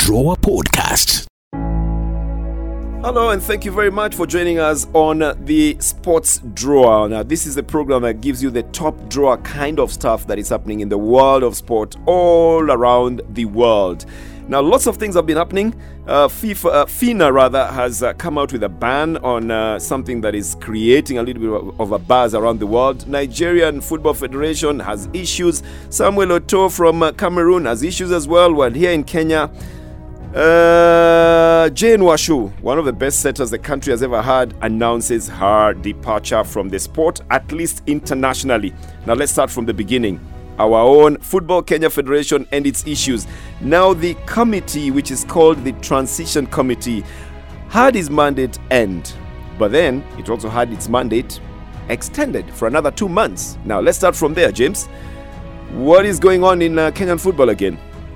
Drawer Podcast. Hello, and thank you very much for joining us on the Sports Drawer. Now, this is a program that gives you the top drawer kind of stuff that is happening in the world of sport all around the world. Now, lots of things have been happening. FINA has come out with a ban on something that is creating a little bit of a buzz around the world. Nigerian Football Federation has issues. Samuel Eto'o from Cameroon has issues as well. While here in Kenya, Jane Washu, one of the best setters the country has ever had, announces her departure from the sport, at least internationally. Now let's start from the beginning. Our own Football Kenya Federation and its issues. Now the committee, which is called the Transition Committee, had its mandate end, but then it also had its mandate extended for another 2 months. Now let's start from there, James. What is going on in Kenyan football again?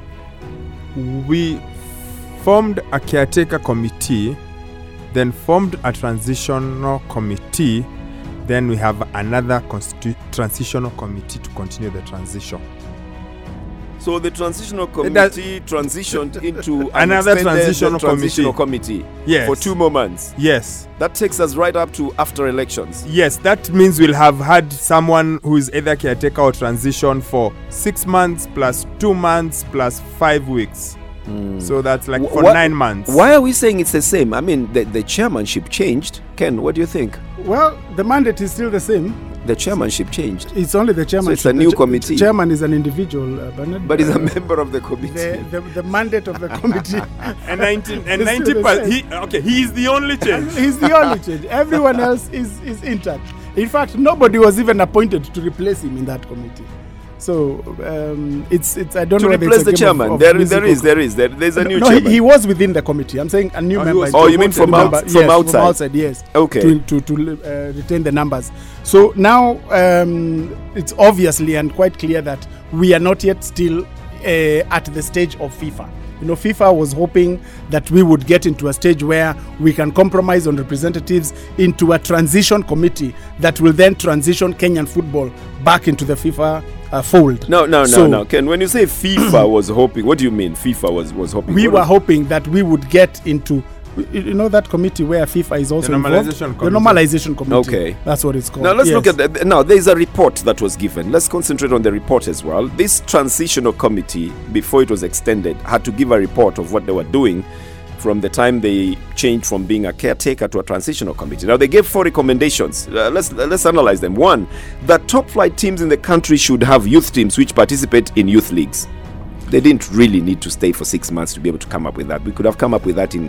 We formed a caretaker committee, then formed a transitional committee, then we have another transitional committee to continue the transition. So the transitional committee transitioned into another transitional committee yes. for 2 more months. Yes. That takes us right up to after elections. Yes, that means we'll have had someone who is either caretaker or transition for 6 months plus 2 months plus 5 weeks. So that's like for 9 months. Why are we saying it's the same? I mean, the chairmanship changed. Ken, what do you think? Well, the mandate is still the same. The chairmanship changed. It's only the chairmanship. So it's a new committee. The chairman is an individual, Bernard. But he's a member of the committee. The mandate of the committee. and 90%. He is the only change. He's the only change. Everyone else is intact. In fact, nobody was even appointed to replace him in that committee. So it's I don't to know whether replace the chairman. There's a new chairman. He was within the committee. I'm saying a new member. You mean from outside? From outside, yes. Okay. To retain the numbers. So now it's obviously and quite clear that we are not yet still at the stage of FIFA. You know, FIFA was hoping that we would get into a stage where we can compromise on representatives into a transition committee that will then transition Kenyan football back into the FIFA fold. No. Ken, when you say FIFA was hoping, what do you mean FIFA was hoping? We were hoping that we would get into, you know, that committee where FIFA is also involved? The normalization committee. Okay. That's what it's called. Now let's look at that. Now there's a report that was given. Let's concentrate on the report as well. This transitional committee, before it was extended, had to give a report of what they were doing from the time they changed from being a caretaker to a transitional committee. Now they gave 4 recommendations. Let's analyze them. 1, that top flight teams in the country should have youth teams which participate in youth leagues. They didn't really need to stay for 6 months to be able to come up with that. We could have come up with that in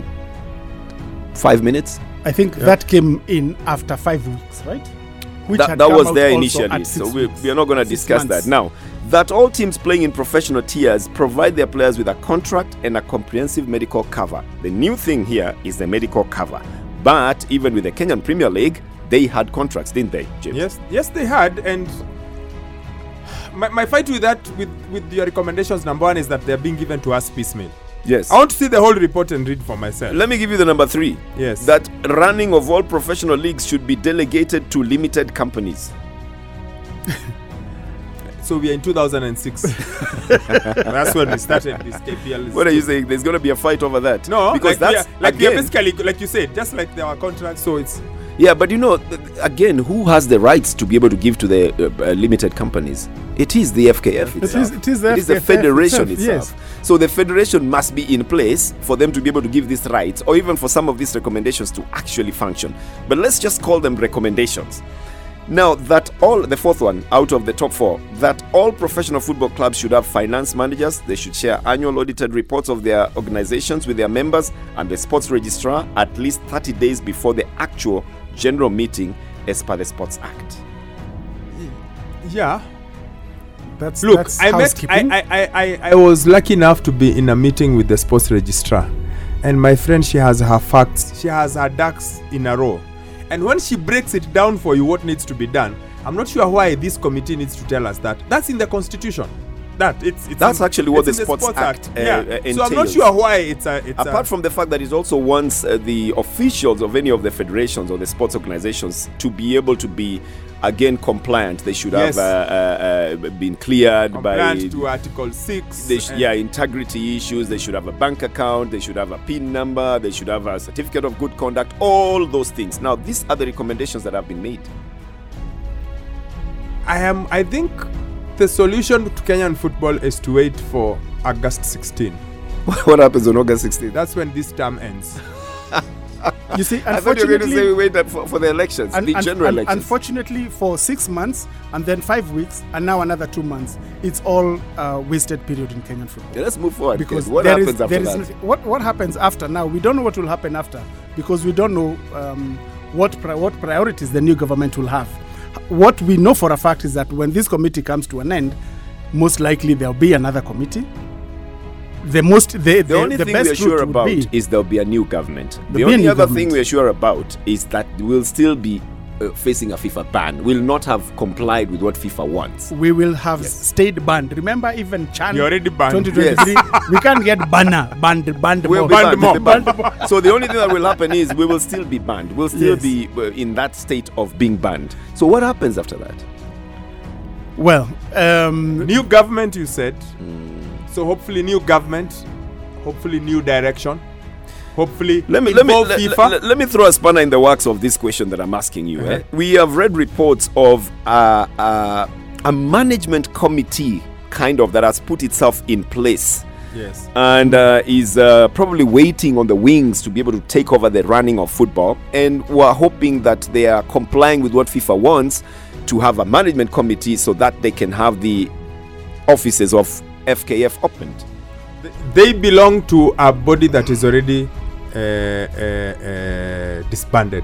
5 minutes. I think that came in after 5 weeks, right? Which that was there initially. So we are not going to discuss that now. That all teams playing in professional tiers provide their players with a contract and a comprehensive medical cover. The new thing here is the medical cover. But even with the Kenyan Premier League, they had contracts, didn't they, James? Yes, they had. And my fight with that, with your recommendations, number 1 is that they're being given to us piecemeal. Yes. I want to see the whole report and read for myself. Let me give you the number 3. Yes. That running of all professional leagues should be delegated to limited companies. So we are in 2006. That's when we started this KPL. What are you saying? There's going to be a fight over that? No, because we are basically, like you said, just like our contract. So it's... Yeah, but you know, again, who has the rights to be able to give to the limited companies? It is the FKF itself. It is the federation itself. Yes. So the federation must be in place for them to be able to give these rights, or even for some of these recommendations to actually function. But let's just call them recommendations. Now, that all, the 4th one out of the top 4, that all professional football clubs should have finance managers. They should share annual audited reports of their organizations with their members and the sports registrar at least 30 days before the actual general meeting as per the Sports Act. Yeah. That's I was lucky enough to be in a meeting with the sports registrar. And my friend, she has her facts. She has her ducks in a row. And when she breaks it down for you what needs to be done, I'm not sure why this committee needs to tell us that. That's in the constitution. that. That's actually what the it's in Sports Act entails. So I'm not sure why it's apart from the fact that it also wants the officials of any of the federations or the sports organizations to be able to be again compliant. They should have been cleared compliant to Article 6. Integrity issues. They should have a bank account. They should have a PIN number. They should have a certificate of good conduct. All those things. Now, these are the recommendations that have been made. I think the solution to Kenyan football is to wait for August 16. What happens on August 16? That's when this term ends. You see, I thought you were going to say we wait for the elections, the general elections. Unfortunately, for 6 months and then 5 weeks and now another 2 months, it's all wasted period in Kenyan football. Yeah, let's move forward. Because what happens after that? What happens after now? We don't know what will happen after because we don't know what priorities the new government will have. What we know for a fact is that when this committee comes to an end, most likely there'll be another committee. The only thing we're sure about is there'll be a new government. The only other thing we're sure about is that we'll still be facing a FIFA ban. We'll not have complied with what FIFA wants. We will have stayed banned. Remember, even Chan. You're already banned. 2023. Yes. We can't get banned. We'll be banned. So the only thing that will happen is we will still be banned. We'll still be in that state of being banned. So what happens after that? Well, new government, you said. So hopefully new government, hopefully new direction. Hopefully, let me throw a spanner in the works of this question that I'm asking you. We have read reports of a management committee kind of that has put itself in place. Yes. And is probably waiting on the wings to be able to take over the running of football. And we're hoping that they are complying with what FIFA wants to have a management committee so that they can have the offices of FKF opened. They belong to a body that is already disbanded.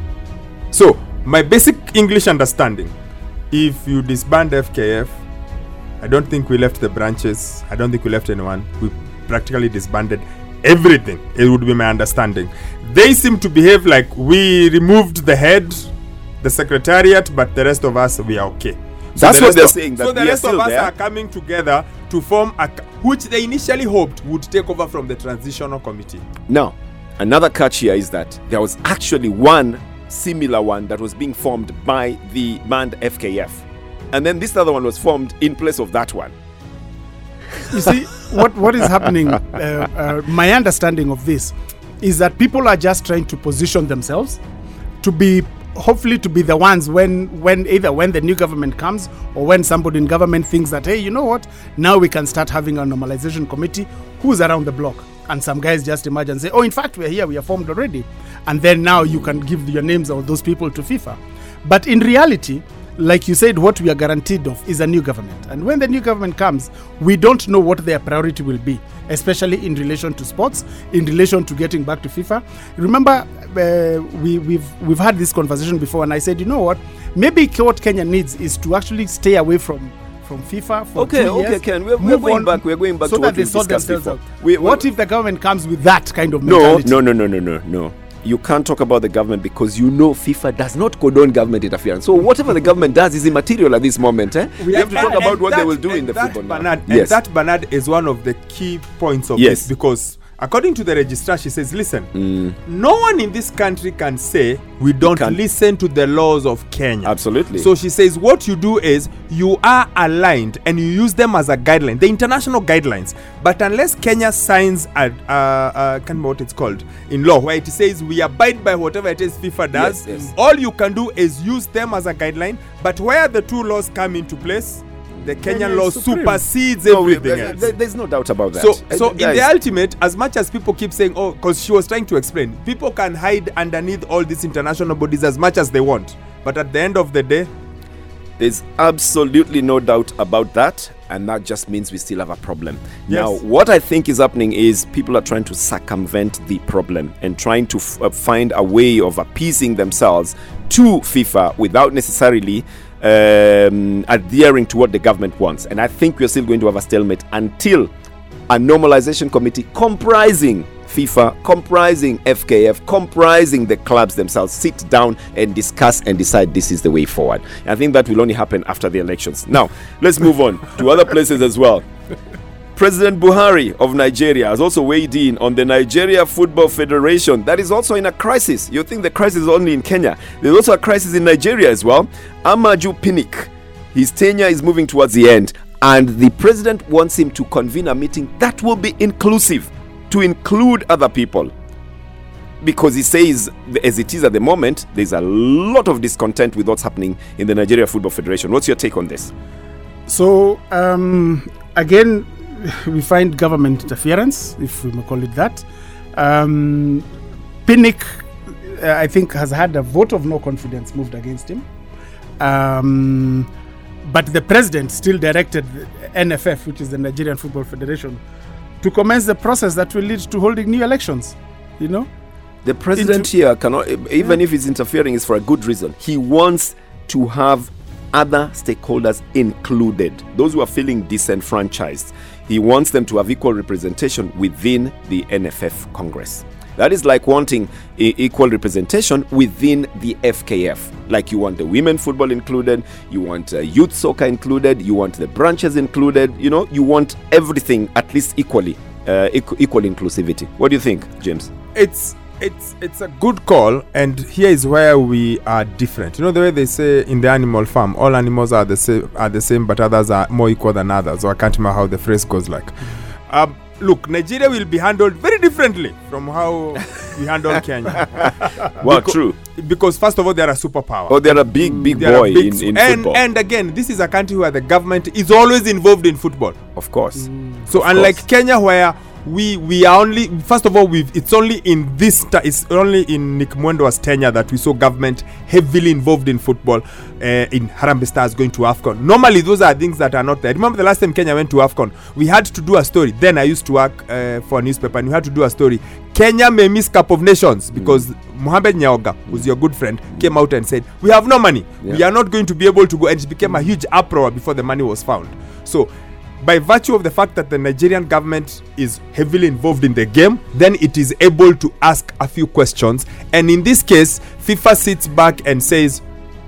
So my basic English understanding, if you disband FKF, I don't think we left the branches, I don't think we left anyone, we practically disbanded everything. It would be my understanding. They seem to behave like we removed the head, the secretariat, but the rest of us, we are okay. So that's what they're saying. That so the rest of us are coming together to form which they initially hoped would take over from the transitional committee. Now, another catch here is that there was actually one similar one that was being formed by the banned FKF. And then this other one was formed in place of that one. You see, what is happening, my understanding of this is that people are just trying to position themselves to be hopefully to be the ones when the new government comes or when somebody in government thinks that, hey, you know what, now we can start having a normalization committee who's around the block, and some guys just emerge and say, oh, in fact, we're here, we are formed already, and then now you can give your names of those people to FIFA. But in reality, like you said, what we are guaranteed of is a new government. And when the new government comes, we don't know what their priority will be, especially in relation to sports, in relation to getting back to FIFA. Remember, we've had this conversation before, and I said, you know what, maybe what Kenya needs is to actually stay away from FIFA for 2 years. Okay, Ken, we're going back so to what we discussed before. What if the government comes with that kind of mentality? No. You can't talk about the government because you know FIFA does not condone government interference. So whatever the government does is immaterial at this moment. We have to talk about what they will do in the football. Bernard, and that, Bernard, is one of the key points of this, because according to the registrar, she says, listen, no one in this country can say we don't listen to the laws of Kenya. Absolutely. So she says what you do is you are aligned and you use them as a guideline, the international guidelines. But unless Kenya signs can't remember what it's called in law, where it says we abide by whatever it is FIFA does, all you can do is use them as a guideline. But where the two laws come into place, the Kenyan law supersedes everything else. There's no doubt about that. So in the ultimate, as much as people keep saying, oh, because she was trying to explain, people can hide underneath all these international bodies as much as they want. But at the end of the day, there's absolutely no doubt about that. And that just means we still have a problem. Yes. Now, what I think is happening is people are trying to circumvent the problem and trying to find a way of appeasing themselves to FIFA without necessarily adhering to what the government wants. And I think we're still going to have a stalemate until a normalization committee comprising FIFA, comprising FKF, comprising the clubs themselves, sit down and discuss and decide this is the way forward. I think that will only happen after the elections. Now, let's move on to other places as well. President Buhari of Nigeria has also weighed in on the Nigeria Football Federation that is also in a crisis. You think the crisis is only in Kenya. There's also a crisis in Nigeria as well. Amaju Pinnick, his tenure is moving towards the end, and the president wants him to convene a meeting that will be inclusive, to include other people. Because he says, as it is at the moment, there's a lot of discontent with what's happening in the Nigeria Football Federation. What's your take on this? So, again, we find government interference, if we may call it that. Pinnick, I think, has had a vote of no confidence moved against him. But the president still directed the NFF, which is the Nigerian Football Federation, to commence the process that will lead to holding new elections. You know, the president here cannot, even if he's interfering, is for a good reason. He wants to have other stakeholders included, those who are feeling disenfranchised. He wants them to have equal representation within the NFF Congress. That is like wanting equal representation within the FKF. Like you want the women football included, you want youth soccer included, you want the branches included, you know, you want everything at least equally, equal inclusivity. What do you think, James? It's a good call, and here is where we are different. You know the way they say in the animal farm, all animals are the same, but others are more equal than others. Or I can't remember how the phrase goes like. Look, Nigeria will be handled very differently from how we handle Kenya. Well, true. Because first of all, they are a superpower. Oh, they're a big boy in football. And again, this is a country where the government is always involved in football. Of course. So unlike Kenya, where we are only, first of all, it's only in it's only in Nick Mwendo's tenure that we saw government heavily involved in football, in Harambee Stars going to AFCON. Normally those are things that are not there. Remember the last time Kenya went to AFCON, we had to do a story. Then I used to work for a newspaper, and we had to do a story. Kenya may miss Cup of Nations because Mohamed Nyaoga, who's your good friend, came out and said, we have no money. Yeah. We are not going to be able to go. And it became a huge uproar before the money was found. So by virtue of the fact that the Nigerian government is heavily involved in the game, then it is able to ask a few questions. And in this case, FIFA sits back and says,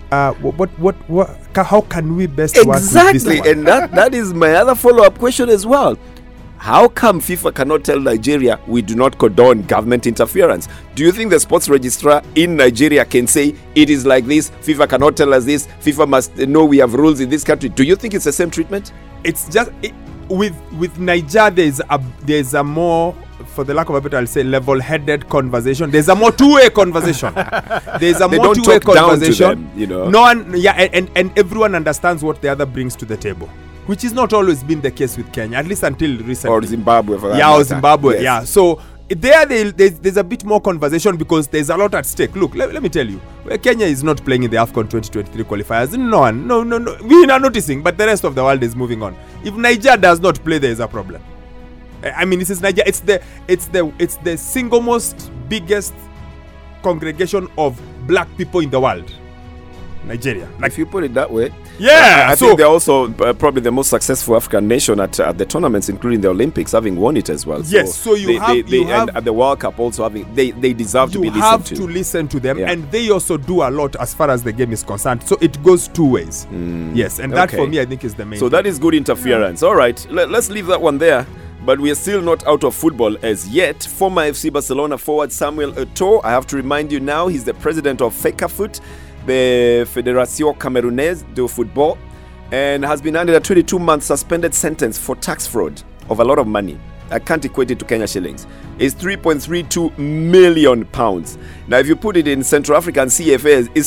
how can we best work with this one? And that is my other follow-up question as well. How come FIFA cannot tell Nigeria we do not condone government interference? Do you think the sports registrar in Nigeria can say it is like this? FIFA cannot tell us this. FIFA must know we have rules in this country. Do you think it's the same treatment? It's just with Nigeria, there's a more, for the lack of a better, I'll say, level-headed conversation. There's a more two-way conversation. There's a more two-way conversation. Them, you know. No one, and everyone understands what the other brings to the table, which has not always been the case with Kenya, at least until recently. Or Zimbabwe, for that matter. Or Zimbabwe, yes. Yeah. So there's a bit more conversation because there's a lot at stake. Look, let me tell you, Kenya is not playing in the AFCON 2023 qualifiers. No. We are noticing, but the rest of the world is moving on. If Nigeria does not play, there is a problem. I mean, this is Nigeria. It's the single most biggest congregation of black people in the world. Nigeria. Like, if you put it that way. Yeah. I think they're also probably the most successful African nation at the tournaments, including the Olympics, having won it as well. Yes. So you have and at the World Cup also having they deserve to be listened to. You have to listen to them, and they also do a lot as far as the game is concerned. So it goes two ways. Yes, and that for me I think is the main. So that is good interference. All right, let's leave that one there. But we are still not out of football as yet. Former FC Barcelona forward Samuel Eto'o, I have to remind you now, he's the president of FECAFOOT, the Fédération Camerounaise de Football, and has been handed a 22-month suspended sentence for tax fraud of a lot of money. I can't equate it to Kenya shillings. It's 3.32 million pounds. Now, if you put it in Central African CFAs, it's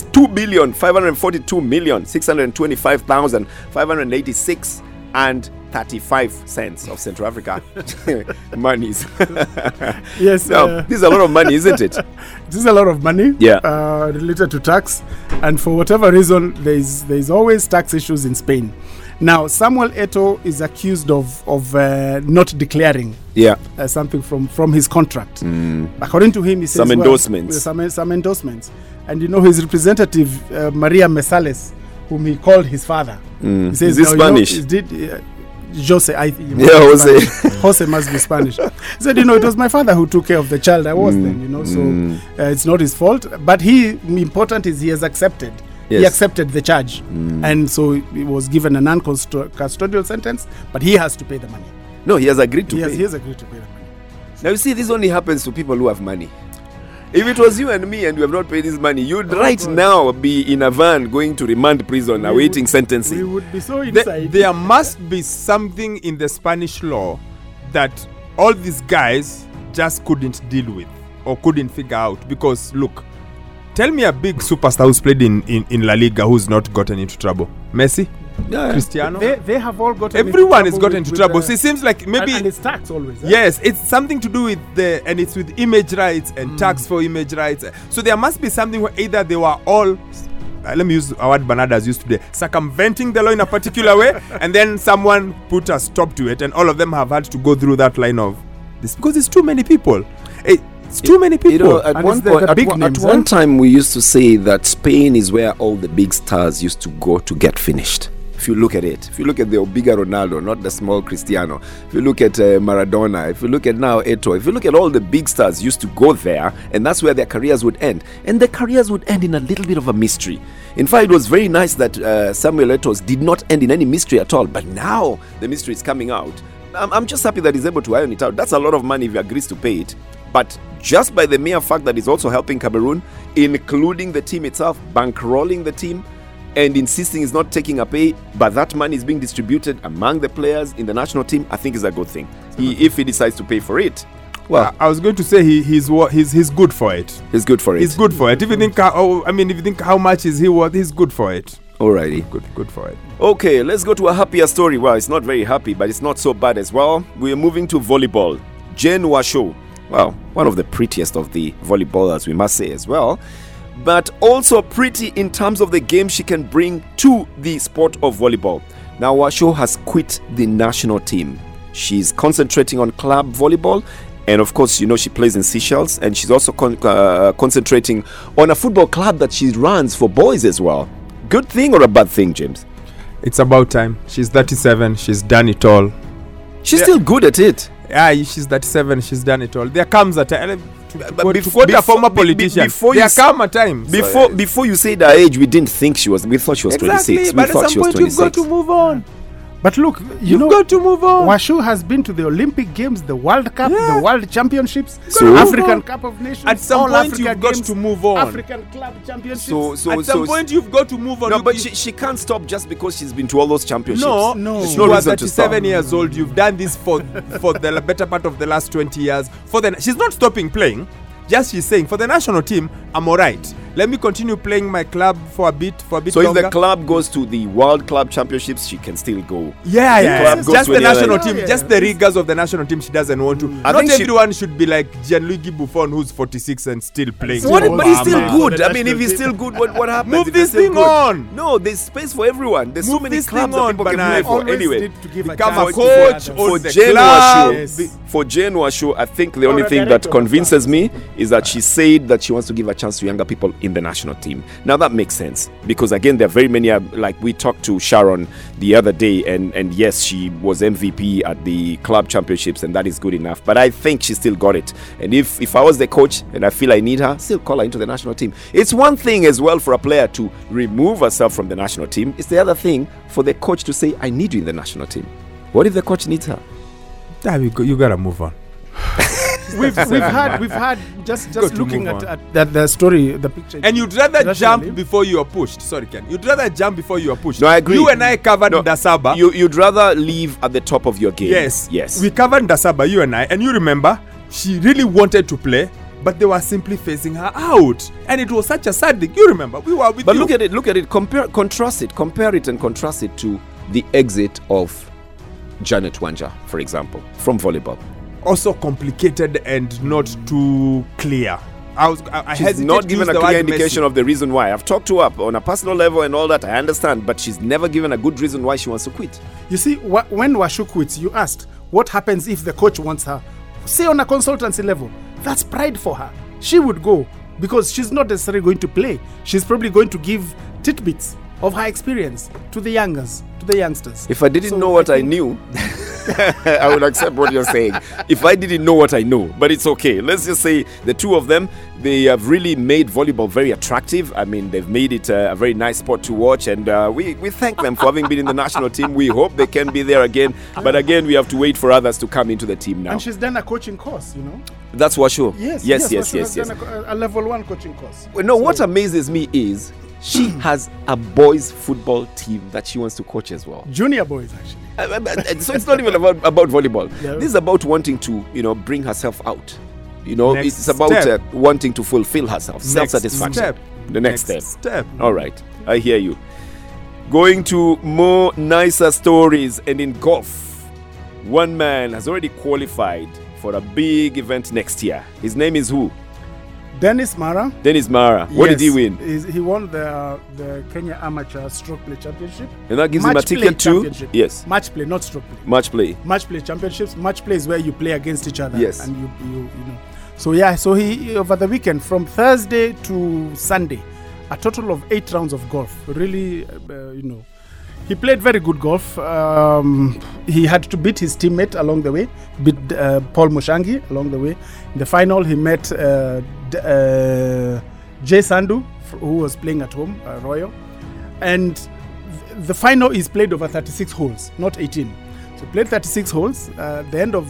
2,542,625,586 and 35 cents of Central Africa monies. Yes. Now, this is a lot of money, isn't it? This is a lot of money. Yeah. Related to tax, and for whatever reason, there's always tax issues in Spain. Now, Samuel Eto'o is accused of not declaring something from his contract. According to him, he says endorsements. Some endorsements, and his representative Maria Mesales, whom he called his father. He says, is this Spanish? Jose, Jose. Jose must be Spanish. He said, it was my father who took care of the child I was then, so it's not his fault. But important is he has accepted. Yes. He accepted the charge. And so he was given a non-custodial sentence, but he has to pay the money. No, he has agreed to pay. He has agreed to pay the money. Now, you see, this only happens to people who have money. If it was you and me and we have not paid this money, you'd now be in a van going to remand prison awaiting sentencing. We would be so inside. There must be something in the Spanish law that all these guys just couldn't deal with or couldn't figure out. Because, look, tell me a big superstar who's played in La Liga who's not gotten into trouble. Messi? Yeah. Cristiano? They have all gotten Everyone into has gotten into trouble. So it seems like maybe... And it's tax always. Yes, it's something to do with and it's with image rights and tax for image rights. So there must be something where either they were all, let me use a word Bernard has used today, circumventing the law in a particular way, and then someone put a stop to it, and all of them have had to go through that line of this because it's too many people. It's too many people. At one time we used to say that Spain is where all the big stars used to go to get finished. If you look at it, if you look at the bigger Ronaldo, not the small Cristiano, if you look at Maradona, if you look at now Eto'o, if you look at all the big stars used to go there, and that's where their careers would end. And their careers would end in a little bit of a mystery. In fact, it was very nice that Samuel Eto'o's did not end in any mystery at all. But now the mystery is coming out. I'm just happy that he's able to iron it out. That's a lot of money if he agrees to pay it. But just by the mere fact that he's also helping Cameroon, including the team itself, bankrolling the team, and insisting he's not taking a pay, but that money is being distributed among the players in the national team, I think is a good thing. If he decides to pay for it, well, I was going to say he's good for it. He's good for it. He's good for it. If you think, if you think how much is he worth, he's good for it. Alrighty, good for it. Okay, let's go to a happier story. Well, it's not very happy, but it's not so bad as well. We're moving to volleyball. Jane Washoe, well, one of the prettiest of the volleyballers, we must say as well, but also pretty in terms of the game she can bring to the sport of volleyball. Now, Washoe has quit the national team. She's concentrating on club volleyball, and of course, she plays in Seychelles, and she's also concentrating on a football club that she runs for boys as well. Good thing or a bad thing, James? It's about time. She's 37. She's done it all. She's still good at it. Yeah, she's 37. She's done it all. There comes a time. Before a former politician, there come a time. Before you said her age, we didn't think she was. We thought she was 26. But at some point, you've got to move on. But look, you've got to move on. Washoe has been to the Olympic Games, the World Cup, the World Championships, so African Cup of Nations. At some point, you've got to move on. African Club Championships. At some point, you've got to move on. No, but she can't stop just because she's been to all those championships. No. She's You are 37 years old. You've done this for the better part of the last 20 years. She's not stopping playing. Just she's saying, for the national team, I'm all right. Let me continue playing my club for a bit so longer. So if the club goes to the World Club Championships, she can still go. Just the national team, just the rigors of the national team she doesn't want to. Not everyone should be like Gianluigi Buffon, who's 46 and still playing. But he's still good. I mean, if he's still good, what happens? Move this thing on. No, there's space for everyone. There's so many clubs that people can play for. Anyway, become a coach or the club. For Jane Washoe, I think the only thing that convinces me is that she said that she wants to give a chance to younger people in the national team. Now that makes sense because again, there are very many. Like we talked to Sharon the other day, and yes, she was MVP at the club championships, and that is good enough. But I think she still got it. And if I was the coach and I feel I need her, still call her into the national team. It's one thing as well for a player to remove herself from the national team. It's the other thing for the coach to say, "I need you in the national team." What if the coach needs her? You gotta move on. we've had just looking at the story, the picture. And you'd rather jump before you are pushed. Sorry, Ken. You'd rather jump before you are pushed. No, I agree. You and I covered Ndasaba. You'd rather leave at the top of your game. Yes. We covered Ndasaba, you and I, and you remember she really wanted to play, but they were simply phasing her out, and it was such a sad thing. You remember we were with But look at it. Compare it and contrast it to the exit of Janet Wanja, for example, from volleyball. Also complicated and not too clear. She's not given a clear indication of the reason why. I've talked to her on a personal level and all that, I understand, but she's never given a good reason why she wants to quit. You see, when Washoe quits, you asked, what happens if the coach wants her? Say on a consultancy level, that's pride for her. She would go because she's not necessarily going to play. She's probably going to give tidbits of her experience to the youngsters. If I didn't So know what I think- knew, I would accept what you're saying. If I didn't know what I know, but it's okay. Let's just say the two of them, they have really made volleyball very attractive. I mean, they've made it a very nice sport to watch, and we thank them for having been in the national team. We hope they can be there again. But again, we have to wait for others to come into the team now. And she's done a coaching course, you know. That's for sure. Yes. Yes. Washu has done a level 1 coaching course. Well, no, what So- amazes me is she has a boys' football team that she wants to coach as well. Junior boys, actually. So it's not even about volleyball. Yeah. This is about wanting to, bring herself out. Next It's about step. wanting to fulfill herself, self-satisfaction. Step. The next step. Step. All right, I hear you. Going to more nicer stories, and in golf, one man has already qualified for a big event next year. His name is who? Dennis Mara. Dennis Mara. What did he Yes, win? He won the Kenya Amateur Stroke Play Championship. And that gives him a Match play ticket to championship. yes, Match play, not stroke play. match play. Match play championships. Match play is where you play against each other. Yes. And you know. So yeah, so he over the weekend from Thursday to Sunday, a total of 8 rounds of golf. Really, he played very good golf. He had to beat his teammate along the way, beat Paul Mushangi along the way. In the final, he met Jay Sandu, who was playing at home, Royal. And the final is played over 36 holes, not 18. So he played 36 holes. At the end of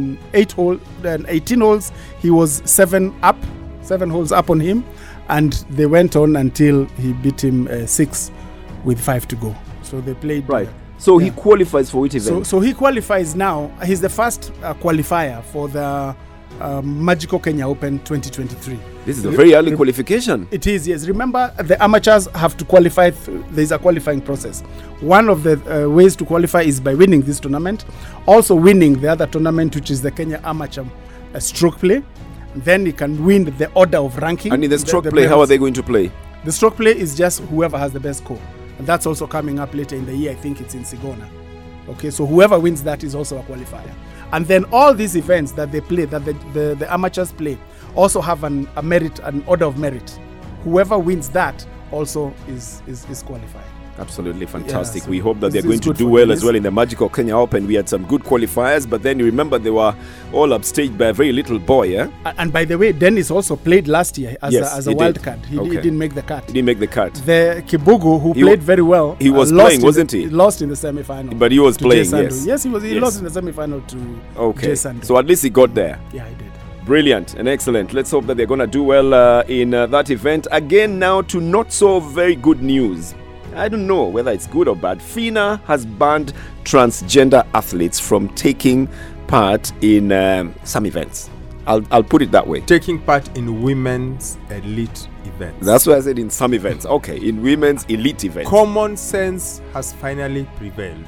18 holes, he was 7 holes up on him. And they went on until he beat him 6 with 5 to go. So they played. Right. So he yeah. qualifies for which event? So he qualifies now. He's the first qualifier for the Magical Kenya Open 2023. This is a very early qualification. It is, yes. Remember, the amateurs have to qualify. There's a qualifying process. One of the ways to qualify is by winning this tournament. Also winning the other tournament, which is the Kenya Amateur Stroke Play. Then you can win the order of ranking. And in the stroke play, how are they going to play? The stroke play is just whoever has the best score. And that's also coming up later in the year. I think it's in Sigona. Okay, so whoever wins that is also a qualifier. And then all these events that they play, that the amateurs play, also have an order of merit. Whoever wins that also is qualified. Absolutely fantastic. Yeah, so we hope that this they're is going to good do for well Dennis. as well in the Magical Kenya Open. We had some good qualifiers, but then you remember they were all upstaged by a very little boy, eh? And by the way, Dennis also played last year as Yes, a he wild did. card. He Okay. didn't make the cut. He didn't make the cut. The Kibugu, who He played wa- very well, he was lost playing, in wasn't the, he? Lost in the semi-final. But he was to playing, Jay Sandu. yes. Yes, he was. He Yes. lost in the semi-final to Okay. Jay Sandu. So at least he got there. Yeah, he did. Brilliant and excellent. Let's hope that they're going to do well in that event. Again, now to not so very good news. I don't know whether it's good or bad. FINA has banned transgender athletes from taking part in some events. I'll put it that way. Taking part in women's elite events. That's why I said in some events. Okay, in women's elite events. Common sense has finally prevailed.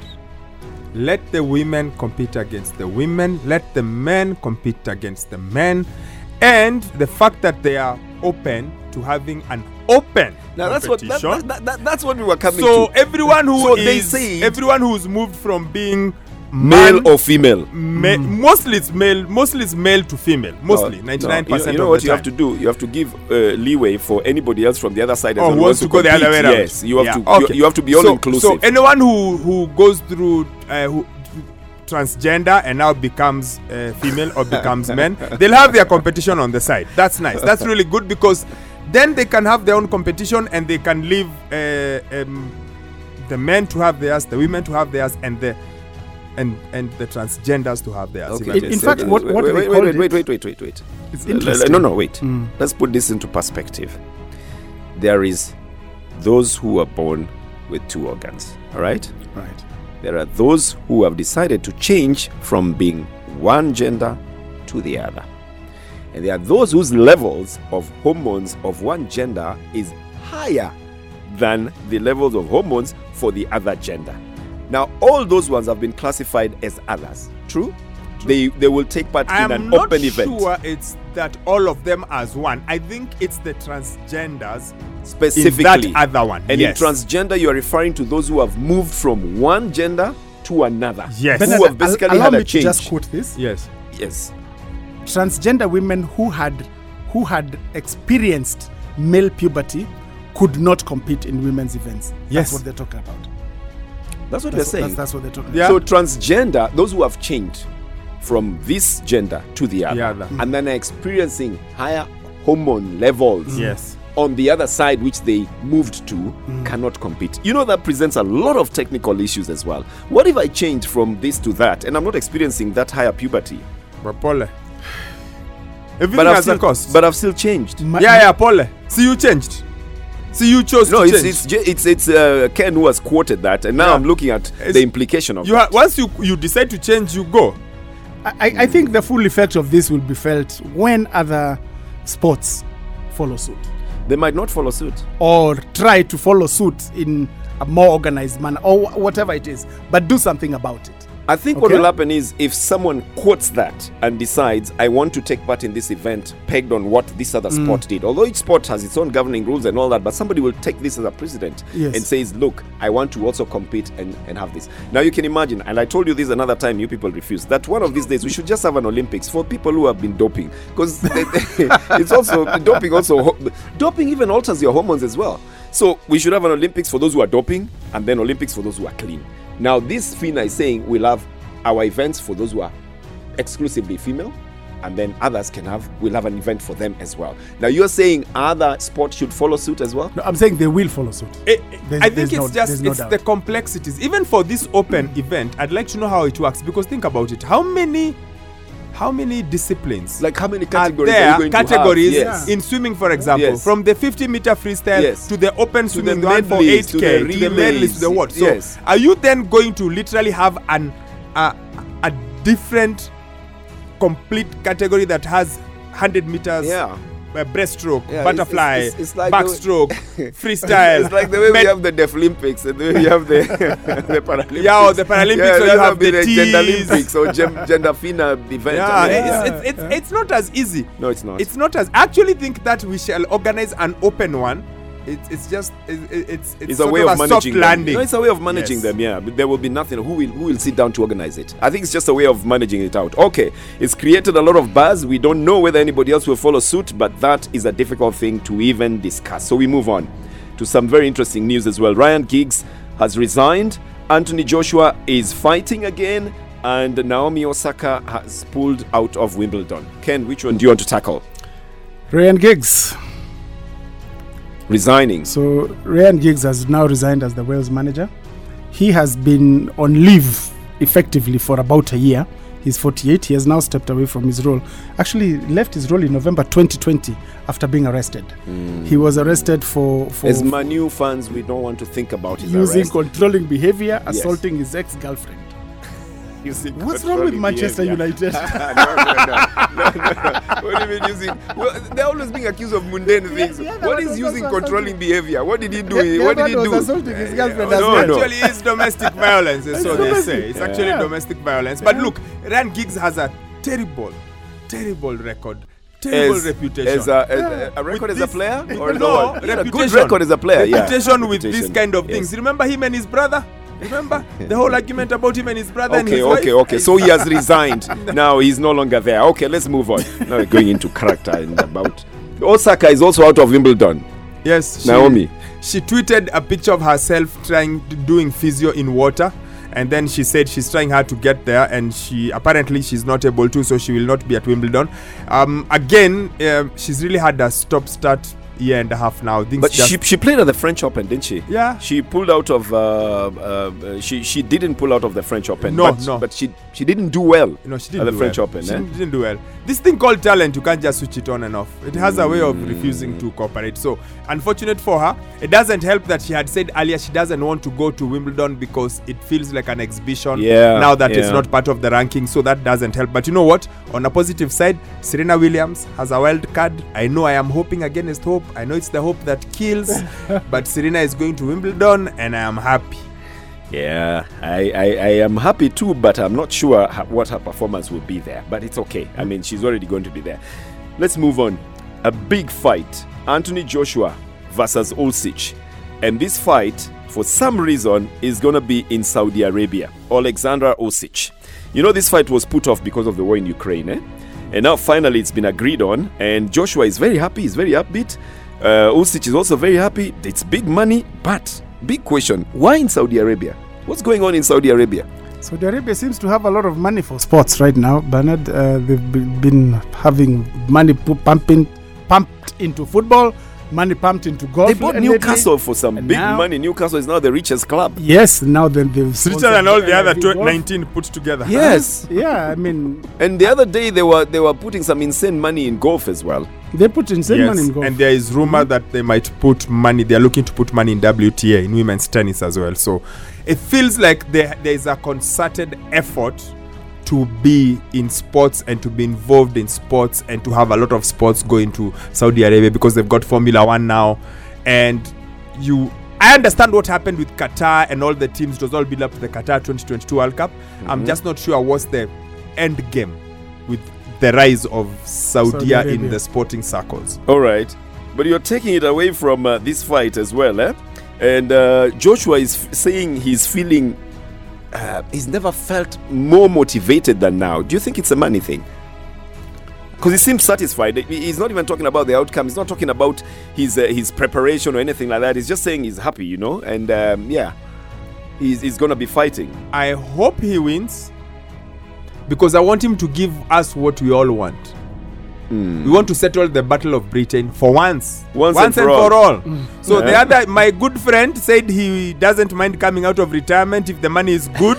Let the women compete against the women. Let the men compete against the men. And the fact that they are open to having an open Now that's what competition. that's what we were coming So to. everyone who So they is say- everyone who's moved from being Male man- or female. mostly it's male to female. Mostly No, 99%. You know of what the you have time. to do? You have to give leeway for anybody else from the other side as Oh, well who wants to go the compete. other way around. Yes, you have Yeah, to. okay. You have to be all inclusive. So anyone who goes through transgender and now becomes female or becomes men, they'll have their competition on the side. That's nice. That's really good because then they can have their own competition and they can leave the men to have theirs, the women to have theirs, and the transgenders to have theirs. Okay. In fact, what they called it- Wait. It's interesting. No, wait. Let's put this into perspective. There is those who are born with 2 organs. All right. Right. There are those who have decided to change from being one gender to the other. And there are those whose levels of hormones of one gender is higher than the levels of hormones for the other gender. Now, all those ones have been classified as others. True? They will take part in I'm an not open event. sure it's that all of them as one. I think it's the transgenders Specifically. in that other one. And yes. in transgender, you are referring to those who have moved from one gender to another. Yes. Who Bernard, have basically allow had me a to change. just quote this. Yes. Yes. Transgender women who had experienced male puberty could not compete in women's events. Yes. That's what they're talking about. That's what they're saying. That's what they're talking Yeah. So transgender, those who have changed from this gender to the other, The other. and then are experiencing higher hormone levels Yes. on the other side, which they moved to, cannot compete. You know, that presents a lot of technical issues as well. What if I change from this to that and I'm not experiencing that higher puberty? But Pole. Everything has a cost. But I've still changed. yeah, Pole. See, you changed. See, you chose No, to it's change. it's Ken who has quoted that, and now Yeah. I'm looking at It's- the implication of You that. once you decide to change, you go. I think the full effect of this will be felt when other sports follow suit They might not follow suit. or try to follow suit in a more organized manner or whatever it is, but do something about it. I think what Okay. will happen is if someone quotes that and decides, I want to take part in this event pegged on what this other sport did, although each sport has its own governing rules and all that, but somebody will take this as a precedent Yes. and says, look, I want to also compete and have this. Now you can imagine, and I told you this another time, you people refuse, that one of these days we should just have an Olympics for people who have been doping, because it's also, doping even alters your hormones as well. So we should have an Olympics for those who are doping and then Olympics for those who are clean. Now, this FINA is saying we'll have our events for those who are exclusively female, and then others we'll have an event for them as well. Now, you're saying other sports should follow suit as well? No, I'm saying they will follow suit. I think it's there's no it's doubt. the complexities. Even for this open event, I'd like to know how it works, because think about it. How many disciplines Like how many are categories there? are you going Categories to have? Yes. in swimming, for example, Yes. from the 50-meter freestyle Yes. to the open the swimming, the one for medleys, 8K, to the to the medleys, to the what? So, Yes. are you then going to literally have a different complete category that has 100 meters? Yeah. Breaststroke, Yeah, butterfly, it's like the way- backstroke, freestyle. It's like the way we med- have the Deaflympics and the way we have the, the Paralympics. Yeah, or the Paralympics, so you that have would be the Gender tees. Olympics or Gender FINA event. Yeah, I mean, it's not as easy. No, it's not. It's not as. I actually think that we shall organize an open one. It's just it's It's sort a way of of a managing soft them. landing. No, it's a way of managing Yes. them, yeah. But there will be nothing. Who will sit down to organize it? I think it's just a way of managing it out. Okay, it's created a lot of buzz. We don't know whether anybody else will follow suit, but that is a difficult thing to even discuss. So we move on to some very interesting news as well. Ryan Giggs has resigned. Anthony Joshua is fighting again, and Naomi Osaka has pulled out of Wimbledon. Ken, which one do you want to tackle? Ryan Giggs. Resigning. So Ryan Giggs has now resigned as the Wales manager. He has been on leave effectively for about a year. He's 48. He has now stepped away from his role. Actually left his role in November 2020 after being arrested. He was arrested for As Manu fans, we don't want to think about his using arrest. controlling behavior, assaulting his ex-girlfriend. Using What's wrong with controlling Manchester behavior. United? No. What do you mean using? Well, they're always being accused of mundane things. yeah, What that is was using also controlling behavior? What did he do? The What did other he one do? was assaulting his girlfriend as no, well. no. Actually, it's domestic violence, so they domestic. say. It's actually Yeah. domestic violence. But look, Ryan Giggs has a terrible record, terrible reputation. As a record With as a this- player, with- or no, He had a good reputation. record as a player. Reputation yeah. with these Reputation. kind of Yes. things. Remember him and his brother? Remember the whole argument about him and his brother and his wife? Okay. So he has resigned. Now he's no longer there. Okay, let's move on. Now we're going into character and about. Osaka is also out of Wimbledon. Yes, Naomi. She tweeted a picture of herself doing physio in water, and then she said she's trying hard to get there, and she's not able to, so she will not be at Wimbledon. She's really had a stop-start year and a half now. Things But just- she played at the French Open, didn't she? Yeah. She pulled out of. She didn't pull out of the French Open. No, but, no. But she didn't do well. No, she didn't at the do French well. Open. She eh? didn't do well. This thing called talent, you can't just switch it on and off. It has a way of refusing to cooperate. So, unfortunate for her. It doesn't help that she had said earlier she doesn't want to go to Wimbledon because it feels like an exhibition. Yeah, Now that it's yeah. not part of the ranking, so that doesn't help. But you know what? On a positive side, Serena Williams has a wild card. I know I am hoping against hope. I know it's the hope that kills, but Serena is going to Wimbledon, and I am happy. Yeah, I am happy too, but I'm not sure what her performance will be there. But it's okay. I mean, she's already going to be there. Let's move on. A big fight. Anthony Joshua versus Usyk. And this fight, for some reason, is going to be in Saudi Arabia. Alexander Usyk. You know, this fight was put off because of the war in Ukraine, eh? And now finally it's been agreed on. And Joshua is very happy. He's very upbeat. Usyk is also very happy. It's big money, but big question: why in Saudi Arabia? What's going on in Saudi Arabia? Saudi Arabia seems to have a lot of money for sports right now, Bernard. They've been having money pumped into football, money pumped into golf. They bought Newcastle for some big money. Newcastle is now the richest club. Yes, now they've richer than all the other 19 put together. Yes. Yeah, I mean. And the other day they were putting some insane money in golf as well. They put insane money in golf. And there is rumor that they might put money. They are looking to put money in WTA, in women's tennis as well. So it feels like there is a concerted effort to be in sports and to be involved in sports and to have a lot of sports going to Saudi Arabia because they've got Formula 1 now. And I understand what happened with Qatar and all the teams. It was all built up to the Qatar 2022 World Cup. I'm just not sure what's the end game with the rise of Saudi in the sporting circles. All right. But you're taking it away from this fight as well, eh? And Joshua is saying he's feeling... he's never felt more motivated than now. Do you think it's a money thing? Because he seems satisfied. He's not even talking about the outcome. He's not talking about his preparation or anything like that. He's just saying he's happy, you know. And he's going to be fighting. I hope he wins because I want him to give us what we all want. We want to settle the Battle of Britain for once and for all. So the other, my good friend said he doesn't mind coming out of retirement if the money is good.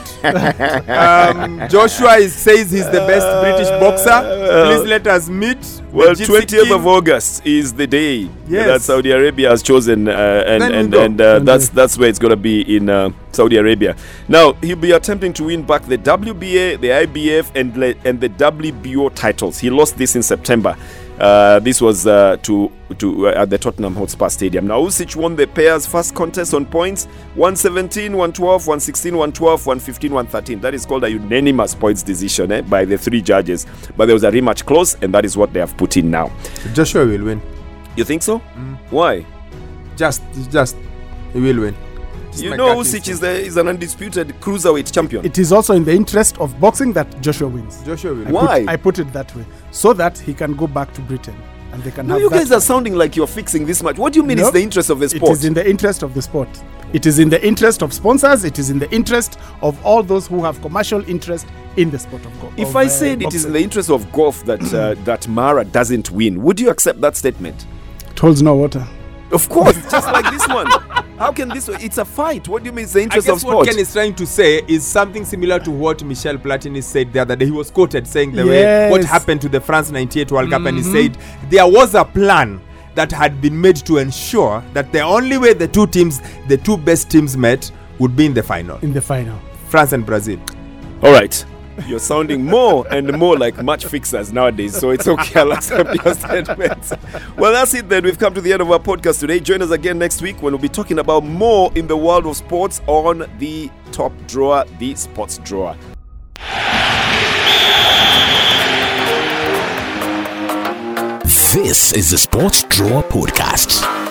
Joshua says he's the best British boxer. Please let us meet. Well, 20th of August is the day that Saudi Arabia has chosen, and that's where it's going to be in Saudi Arabia. Now he'll be attempting to win back the WBA, the IBF, and the WBO titles. He lost this in September. This was at the Tottenham Hotspur Stadium. Now Usyk won the pair's first contest on points: 117, 112, 116, 112, 115, 113. That is called a unanimous points decision by the three judges. But there was a rematch clause, and that is what they have put in now. Joshua will win. You think so? Why? Just he will win. You know, Usyk is an undisputed cruiserweight champion. It is also in the interest of boxing that Joshua wins. Joshua will. Why? I put it that way, so that he can go back to Britain and they can have. You guys are sounding like you're fixing this match. What do you mean? It's the interest of the sport? It is in the interest of the sport. It is in the interest of sponsors. It is in the interest of all those who have commercial interest in the sport of golf. If I said it is in the interest of golf that that Mara doesn't win, would you accept that statement? It holds no water. Of course, just like this one. How can this? It's a fight. What do you mean? It's the interest of sport. What Ken is trying to say is something similar to what Michel Platini said the other day. He was quoted saying way what happened to the France '98 World Cup, and he said there was a plan that had been made to ensure that the only way the two best teams met would be in the final. In the final, France and Brazil. All right. You're sounding more and more like match fixers nowadays, so it's okay. I'll accept your statements. Well, that's it then. We've come to the end of our podcast today. Join us again next week when we'll be talking about more in the world of sports on the Top Drawer, the Sports Drawer. This is the Sports Drawer Podcast.